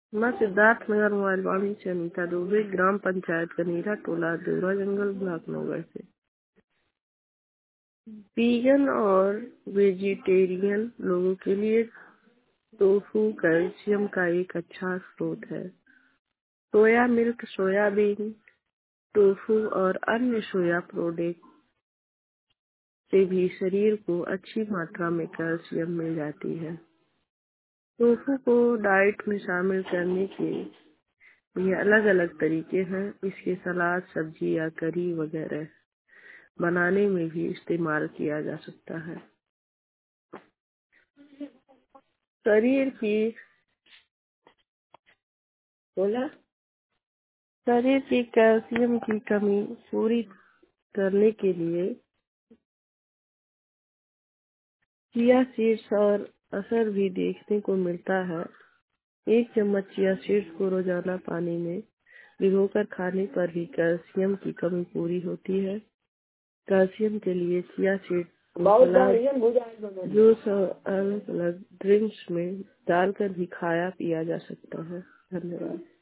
मैं सिद्धार्थनगर मोबाइल वाणी से अनीता दुबे, ग्राम पंचायत कनीरा, टोला देवरा जंगल, ब्लॉक नगर से। वीगन और वेजिटेरियन लोगों के लिए टोफू कैल्शियम का एक अच्छा स्रोत है। सोया मिल्क, सोयाबीन, टोफू और अन्य सोया प्रोडक्ट से भी शरीर को अच्छी मात्रा में कैल्शियम मिल जाती है। टोफू को डाइट में शामिल करने के ये अलग अलग तरीके हैं। इसके सलाद, सब्जी या करी वगैरह बनाने में भी इस्तेमाल किया जा सकता है। शरीर की बोला शरीर की कैल्शियम की कमी पूरी करने के लिए चिया सीड्स और असर भी देखने को मिलता है। 1 चम्मच चिया सीड्स को रोजाना पानी में भिगोकर खाने पर भी कैल्शियम की कमी पूरी होती है। कैल्शियम के लिए चिया सीड जूस और अलग अलग ड्रिंक्स में डालकर भी खाया पिया जा सकता है। धन्यवाद।